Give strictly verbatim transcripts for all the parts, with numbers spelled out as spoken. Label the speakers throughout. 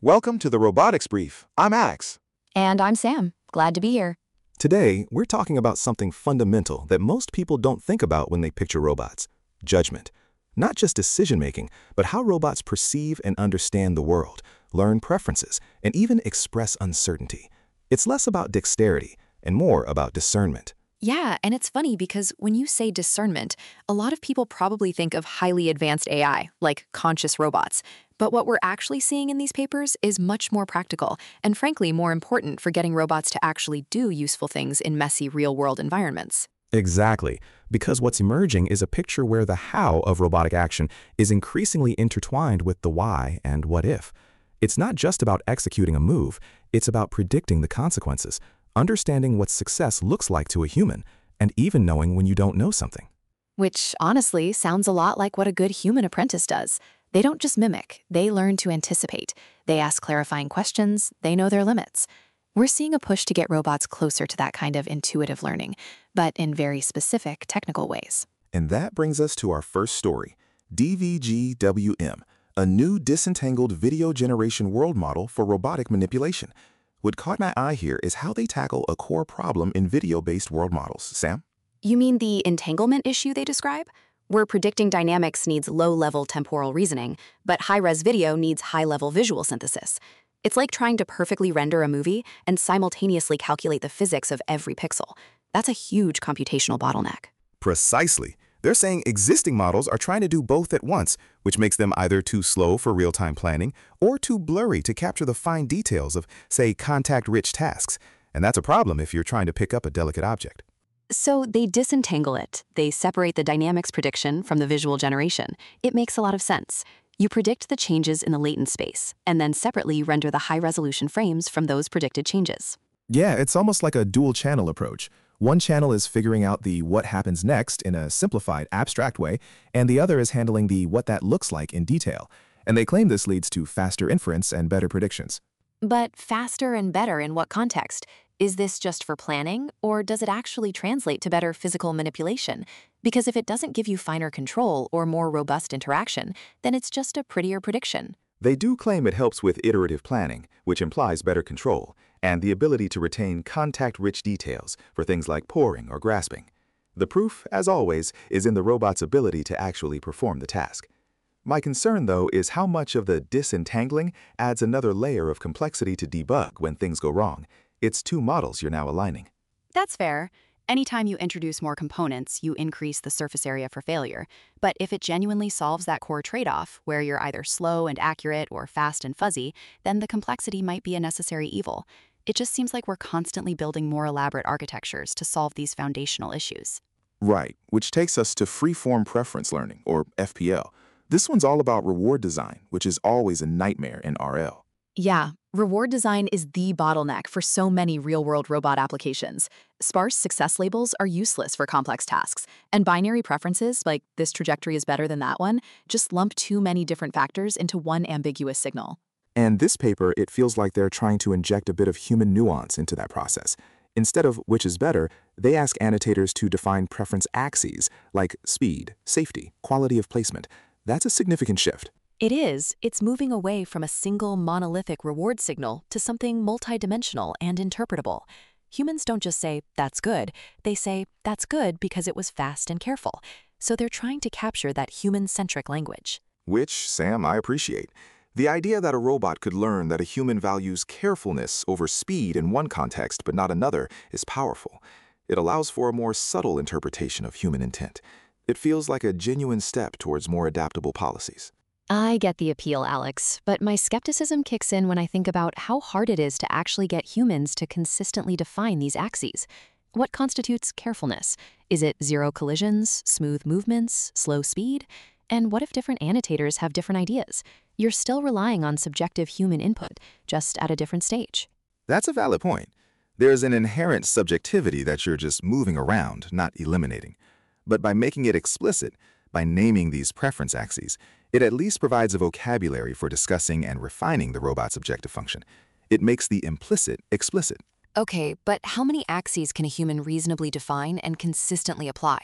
Speaker 1: Welcome to the Robotics Brief. I'm Alex.
Speaker 2: And I'm Sam. Glad to be here.
Speaker 3: Today, we're talking about something fundamental that most people don't think about when they picture robots: judgment. Not just decision-making, but how robots perceive and understand the world, learn preferences, and even express uncertainty. It's less about dexterity and more about discernment.
Speaker 2: Yeah, and it's funny because when you say discernment, a lot of people probably think of highly advanced A I, like conscious robots. But what we're actually seeing in these papers is much more practical and, frankly, more important for getting robots to actually do useful things in messy real-world environments.
Speaker 3: Exactly, because what's emerging is a picture where the how of robotic action is increasingly intertwined with the why and what if. It's not just about executing a move, it's about predicting the consequences, understanding what success looks like to a human, and even knowing when you don't know something.
Speaker 2: Which, honestly, sounds a lot like what a good human apprentice does. They don't just mimic, they learn to anticipate. They ask clarifying questions, they know their limits. We're seeing a push to get robots closer to that kind of intuitive learning, but in very specific technical ways.
Speaker 1: And that brings us to our first story, D V G W M, a new disentangled video generation world model for robotic manipulation. What caught my eye here is how they tackle a core problem in video-based world models. Sam?
Speaker 2: You mean the entanglement issue they describe? Where predicting dynamics needs low-level temporal reasoning, but high-res video needs high-level visual synthesis. It's like trying to perfectly render a movie and simultaneously calculate the physics of every pixel. That's a huge computational bottleneck.
Speaker 1: Precisely. They're saying existing models are trying to do both at once, which makes them either too slow for real-time planning or too blurry to capture the fine details of, say, contact-rich tasks. And that's a problem if you're trying to pick up a delicate object.
Speaker 2: So they disentangle it. They separate the dynamics prediction from the visual generation. It makes a lot of sense. You predict the changes in the latent space, and then separately render the high-resolution frames from those predicted changes.
Speaker 3: Yeah, it's almost like a dual-channel approach. One channel is figuring out the what happens next in a simplified, abstract way, and the other is handling the what that looks like in detail. And they claim this leads to faster inference and better predictions.
Speaker 2: But faster and better in what context? Is this just for planning, or does it actually translate to better physical manipulation? Because if it doesn't give you finer control or more robust interaction, then it's just a prettier prediction.
Speaker 1: They do claim it helps with iterative planning, which implies better control, and the ability to retain contact-rich details for things like pouring or grasping. The proof, as always, is in the robot's ability to actually perform the task. My concern, though, is how much of the disentangling adds another layer of complexity to debug when things go wrong. It's two models you're now aligning.
Speaker 2: That's fair. Anytime you introduce more components, you increase the surface area for failure. But if it genuinely solves that core trade-off, where you're either slow and accurate or fast and fuzzy, then the complexity might be a necessary evil. It just seems like we're constantly building more elaborate architectures to solve these foundational issues.
Speaker 1: Right, which takes us to free-form preference learning, or F P L. This one's all about reward design, which is always a nightmare in R L.
Speaker 2: Yeah, reward design is the bottleneck for so many real-world robot applications. Sparse success labels are useless for complex tasks, and binary preferences, like this trajectory is better than that one, just lump too many different factors into one ambiguous signal.
Speaker 1: And this paper, it feels like they're trying to inject a bit of human nuance into that process. Instead of which is better, they ask annotators to define preference axes, like speed, safety, quality of placement. That's a significant shift.
Speaker 2: It is. It's moving away from a single monolithic reward signal to something multidimensional and interpretable. Humans don't just say, that's good. They say, that's good because it was fast and careful. So they're trying to capture that human-centric language.
Speaker 1: Which, Sam, I appreciate. The idea that a robot could learn that a human values carefulness over speed in one context but not another is powerful. It allows for a more subtle interpretation of human intent. It feels like a genuine step towards more adaptable policies.
Speaker 2: I get the appeal, Alex, but my skepticism kicks in when I think about how hard it is to actually get humans to consistently define these axes. What constitutes carefulness? Is it zero collisions, smooth movements, slow speed? And what if different annotators have different ideas? You're still relying on subjective human input, just at a different stage.
Speaker 1: That's a valid point. There's an inherent subjectivity that you're just moving around, not eliminating. But by making it explicit, by naming these preference axes, it at least provides a vocabulary for discussing and refining the robot's objective function. It makes the implicit explicit.
Speaker 2: Okay, but how many axes can a human reasonably define and consistently apply?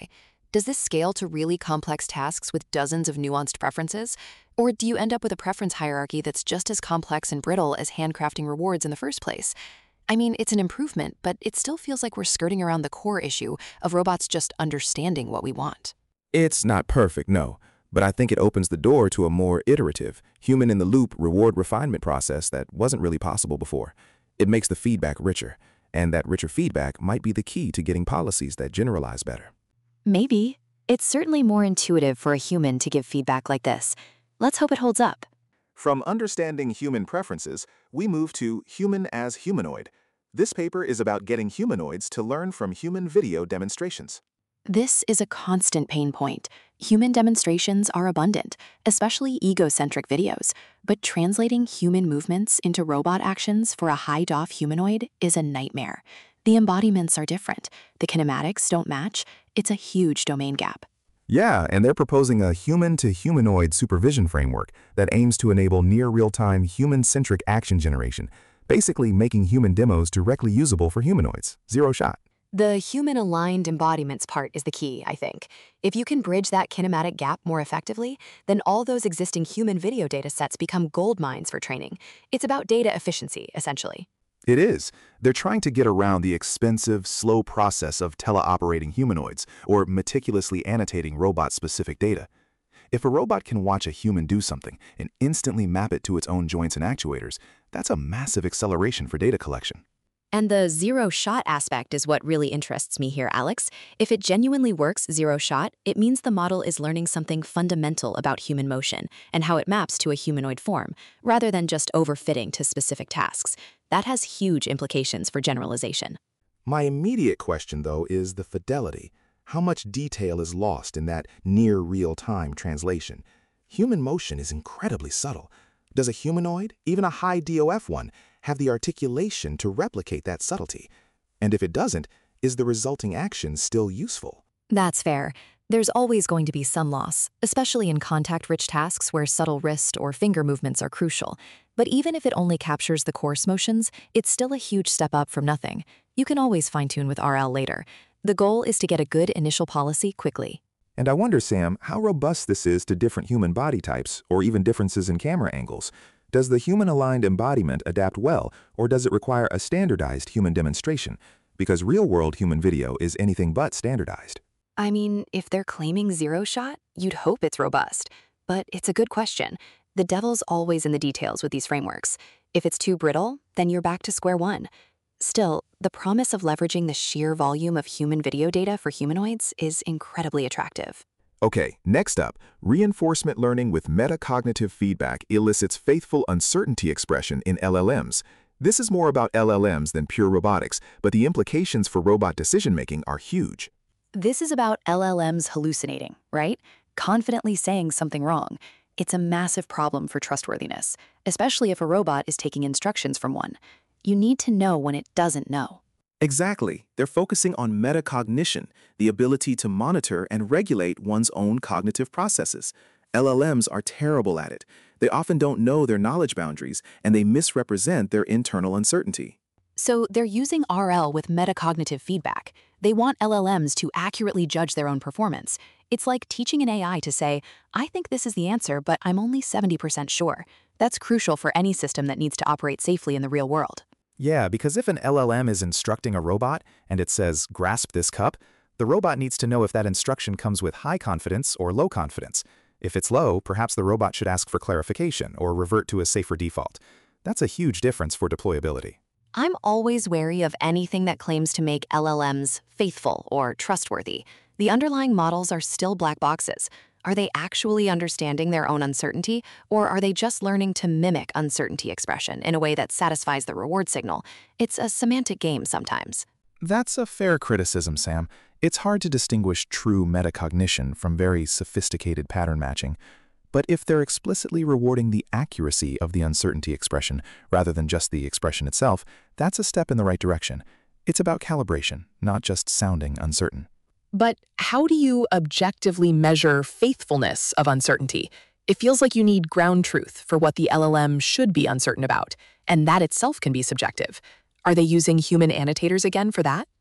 Speaker 2: Does this scale to really complex tasks with dozens of nuanced preferences? Or do you end up with a preference hierarchy that's just as complex and brittle as handcrafting rewards in the first place? I mean, it's an improvement, but it still feels like we're skirting around the core issue of robots just understanding what we want.
Speaker 3: It's not perfect, no, but I think it opens the door to a more iterative, human-in-the-loop reward refinement process that wasn't really possible before. It makes the feedback richer, and that richer feedback might be the key to getting policies that generalize better.
Speaker 2: Maybe. It's certainly more intuitive for a human to give feedback like this. Let's hope it holds up.
Speaker 1: From understanding human preferences, we move to human as humanoid. This paper is about getting humanoids to learn from human video demonstrations.
Speaker 2: This is a constant pain point. Human demonstrations are abundant, especially egocentric videos, but translating human movements into robot actions for a high-def humanoid is a nightmare. The embodiments are different. The kinematics don't match. It's a huge domain gap.
Speaker 3: Yeah, and they're proposing a human-to-humanoid supervision framework that aims to enable near-real-time human-centric action generation, basically making human demos directly usable for humanoids. Zero shot.
Speaker 2: The human-aligned embodiments part is the key, I think. If you can bridge that kinematic gap more effectively, then all those existing human video data sets become gold mines for training. It's about data efficiency, essentially.
Speaker 1: It is. They're trying to get around the expensive, slow process of teleoperating humanoids or meticulously annotating robot-specific data. If a robot can watch a human do something and instantly map it to its own joints and actuators, that's a massive acceleration for data collection.
Speaker 2: And the zero-shot aspect is what really interests me here, Alex. If it genuinely works zero-shot, it means the model is learning something fundamental about human motion and how it maps to a humanoid form, rather than just overfitting to specific tasks. That has huge implications for generalization.
Speaker 1: My immediate question, though, is the fidelity. How much detail is lost in that near real-time translation? Human motion is incredibly subtle. Does a humanoid, even a high D O F one, have the articulation to replicate that subtlety? And if it doesn't, is the resulting action still useful?
Speaker 2: That's fair. There's always going to be some loss, especially in contact-rich tasks where subtle wrist or finger movements are crucial. But even if it only captures the coarse motions, it's still a huge step up from nothing. You can always fine-tune with R L later. The goal is to get a good initial policy quickly.
Speaker 3: And I wonder, Sam, how robust this is to different human body types, or even differences in camera angles. Does the human-aligned embodiment adapt well, or does it require a standardized human demonstration? Because real-world human video is anything but standardized.
Speaker 2: I mean, if they're claiming zero shot, you'd hope it's robust. But it's a good question. The devil's always in the details with these frameworks. If it's too brittle, then you're back to square one. Still, the promise of leveraging the sheer volume of human video data for humanoids is incredibly attractive.
Speaker 1: Okay, next up, reinforcement learning with metacognitive feedback elicits faithful uncertainty expression in L L Ms. This is more about L L Ms than pure robotics, but the implications for robot decision-making are huge.
Speaker 2: This is about L L Ms hallucinating, right? Confidently saying something wrong. It's a massive problem for trustworthiness, especially if a robot is taking instructions from one. You need to know when it doesn't know.
Speaker 4: Exactly. They're focusing on metacognition, the ability to monitor and regulate one's own cognitive processes. L L Ms are terrible at it. They often don't know their knowledge boundaries, and they misrepresent their internal uncertainty.
Speaker 2: So they're using R L with metacognitive feedback. They want L L Ms to accurately judge their own performance. It's like teaching an A I to say, I think this is the answer, but I'm only seventy percent sure. That's crucial for any system that needs to operate safely in the real world.
Speaker 3: Yeah, because if an L L M is instructing a robot and it says, grasp this cup, the robot needs to know if that instruction comes with high confidence or low confidence. If it's low, perhaps the robot should ask for clarification or revert to a safer default. That's a huge difference for deployability.
Speaker 2: I'm always wary of anything that claims to make L L Ms faithful or trustworthy. The underlying models are still black boxes. Are they actually understanding their own uncertainty, or are they just learning to mimic uncertainty expression in a way that satisfies the reward signal? It's a semantic game sometimes.
Speaker 3: That's a fair criticism, Sam. It's hard to distinguish true metacognition from very sophisticated pattern matching. But if they're explicitly rewarding the accuracy of the uncertainty expression rather than just the expression itself, that's a step in the right direction. It's about calibration, not just sounding uncertain.
Speaker 5: But how do you objectively measure faithfulness of uncertainty? It feels like you need ground truth for what the L L M should be uncertain about, and that itself can be subjective. Are they using human annotators again for that?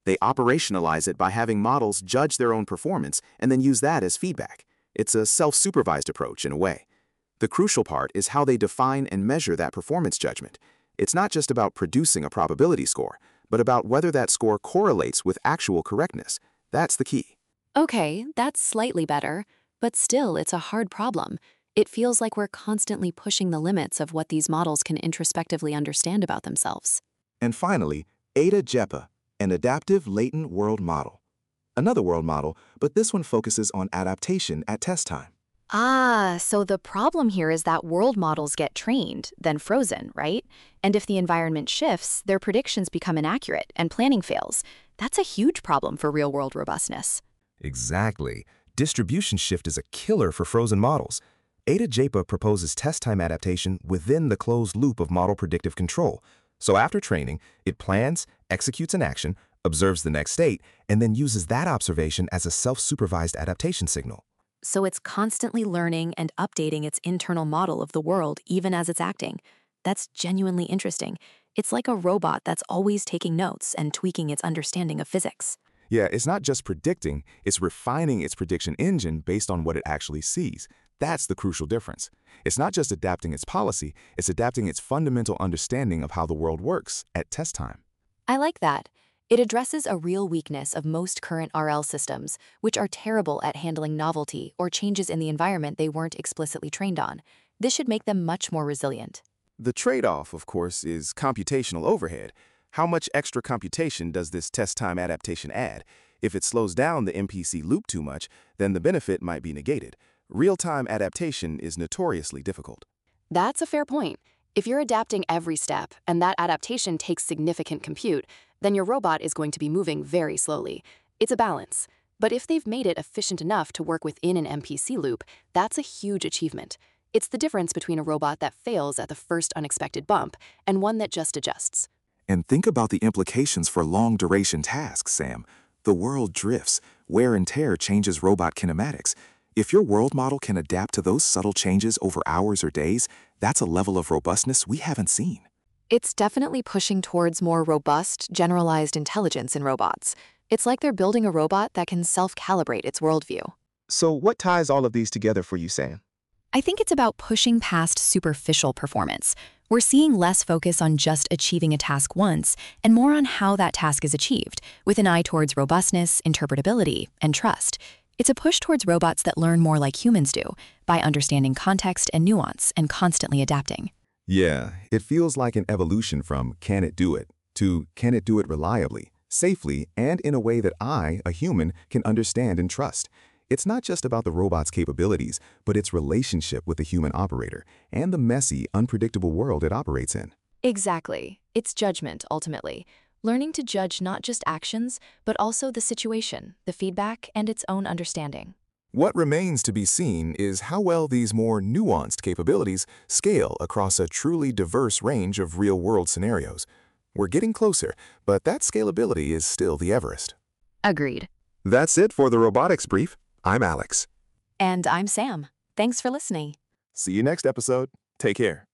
Speaker 4: They operationalize it by having models judge their own performance and then use that as feedback. It's a self-supervised approach in a way. The crucial part is how they define and measure that performance judgment. It's not just about producing a probability score, but about whether that score correlates with actual correctness. That's the key.
Speaker 2: Okay, that's slightly better, but still it's a hard problem. It feels like we're constantly pushing the limits of what these models can introspectively understand about themselves.
Speaker 1: And finally, ADA-JEPA, an adaptive latent world model. Another world model, but this one focuses on adaptation at test time.
Speaker 2: Ah, so the problem here is that world models get trained, then frozen, right? And if the environment shifts, their predictions become inaccurate and planning fails. That's a huge problem for real-world robustness.
Speaker 3: Exactly. Distribution shift is a killer for frozen models. ADA-JEPA proposes test time adaptation within the closed loop of model predictive control. So after training, it plans, executes an action, observes the next state, and then uses that observation as a self-supervised adaptation signal.
Speaker 2: So it's constantly learning and updating its internal model of the world even as it's acting. That's genuinely interesting. It's like a robot that's always taking notes and tweaking its understanding of physics.
Speaker 1: Yeah, it's not just predicting, it's refining its prediction engine based on what it actually sees. That's the crucial difference. It's not just adapting its policy, it's adapting its fundamental understanding of how the world works at test time.
Speaker 2: I like that. It addresses a real weakness of most current R L systems, which are terrible at handling novelty or changes in the environment they weren't explicitly trained on. This should make them much more resilient.
Speaker 4: The trade-off, of course, is computational overhead. How much extra computation does this test time adaptation add? If it slows down the M P C loop too much, then the benefit might be negated. Real-time adaptation is notoriously difficult.
Speaker 2: That's a fair point. If you're adapting every step and that adaptation takes significant compute, then your robot is going to be moving very slowly. It's a balance. But if they've made it efficient enough to work within an M P C loop, that's a huge achievement. It's the difference between a robot that fails at the first unexpected bump and one that just adjusts.
Speaker 1: And think about the implications for long-duration tasks, Sam. The world drifts. Wear and tear changes robot kinematics. If your world model can adapt to those subtle changes over hours or days, that's a level of robustness we haven't seen.
Speaker 5: It's definitely pushing towards more robust, generalized intelligence in robots. It's like they're building a robot that can self-calibrate its worldview.
Speaker 4: So what ties all of these together for you, Sam?
Speaker 2: I think it's about pushing past superficial performance. We're seeing less focus on just achieving a task once and more on how that task is achieved, with an eye towards robustness, interpretability, and trust. It's a push towards robots that learn more like humans do, by understanding context and nuance and constantly adapting.
Speaker 1: Yeah, it feels like an evolution from can it do it to can it do it reliably, safely, and in a way that I, a human, can understand and trust. It's not just about the robot's capabilities, but its relationship with the human operator and the messy, unpredictable world it operates in.
Speaker 2: Exactly. It's judgment, ultimately. Learning to judge not just actions, but also the situation, the feedback, and its own understanding.
Speaker 1: What remains to be seen is how well these more nuanced capabilities scale across a truly diverse range of real-world scenarios. We're getting closer, but that scalability is still the Everest.
Speaker 2: Agreed.
Speaker 1: That's it for the Robotics Brief. I'm Alex.
Speaker 2: And I'm Sam. Thanks for listening.
Speaker 1: See you next episode. Take care.